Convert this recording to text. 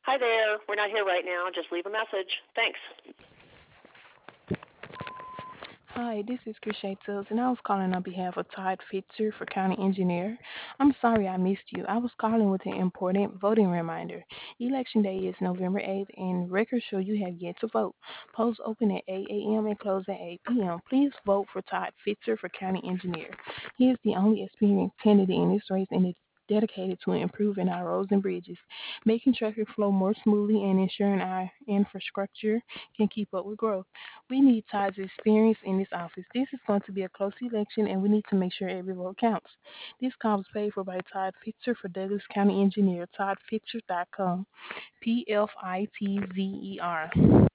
Hi there. We're not here right now. Just leave a message. Thanks. Hi, this is Krishay Tills, and I was calling on behalf of Todd Fitzer for County Engineer. I'm sorry I missed you. I was calling with an important voting reminder. Election Day is November 8th, and records show you have yet to vote. Polls open at 8 a.m. and close at 8 p.m. Please vote for Todd Fitzer for County Engineer. He is the only experienced candidate in this race and is dedicated to improving our roads and bridges, making traffic flow more smoothly and ensuring our infrastructure can keep up with growth. We need Todd's experience in this office. This is going to be a close election, and we need to make sure every vote counts. This call was paid for by Todd Fitzer for Douglas County Engineer, toddfitzer.com, Pfitzer.